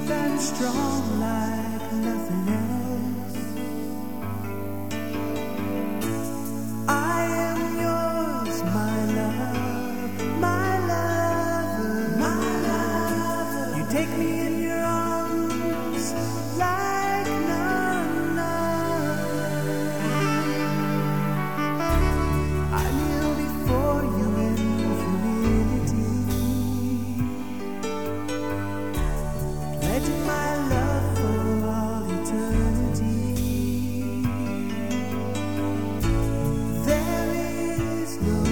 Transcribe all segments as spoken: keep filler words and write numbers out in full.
and strong like nothing else. I am yours, my love, my lover, my lover. You take me in your arms like none other. I kneel before you in humility, pledging my love for all eternity. There is no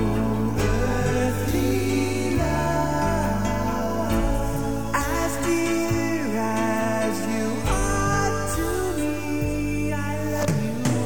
earthly love as dear as you are to me. I love you,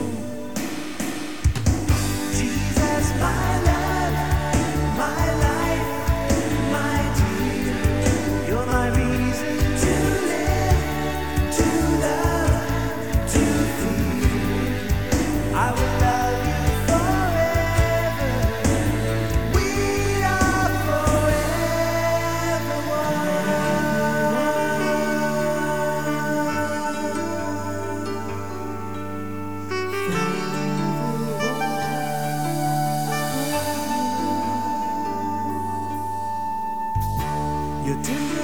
Jesus, my love, my life, my dear. You're my reason to live, to love, to feel. I will love you forever. We are forever one. Your tender